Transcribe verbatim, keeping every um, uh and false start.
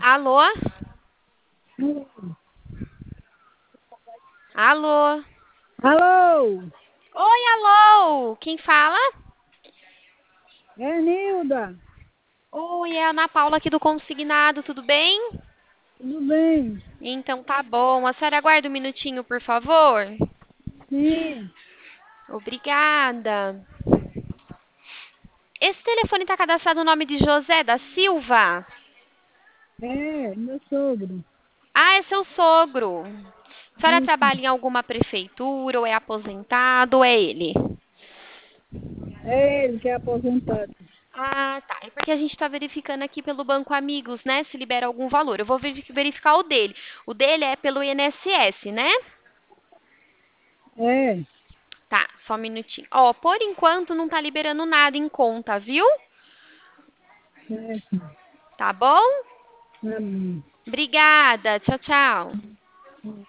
Alô? Alô? Alô, Oi, alô! Quem fala? é Nilda, Oi, é a Ana Paula aqui do Consignado, tudo bem? tudo bem? Então tá bom. A senhora aguarda um minutinho, por favor? Sim, Obrigada. Esse telefone está cadastrado no nome de José da Silva? é meu sogro. Ah, é seu sogro. A senhora Isso, trabalha em alguma prefeitura, ou é aposentado, ou é ele? é ele que é aposentado. Ah, tá. É porque a gente está verificando aqui pelo Banco Amigos, né? Se libera algum valor. Eu vou veri- verificar o dele. O dele é pelo I N S S, né? É, Tá, só um minutinho. Ó, por enquanto não tá liberando nada em conta, viu? certo. Tá bom? Tá bom. Obrigada. Tchau, tchau.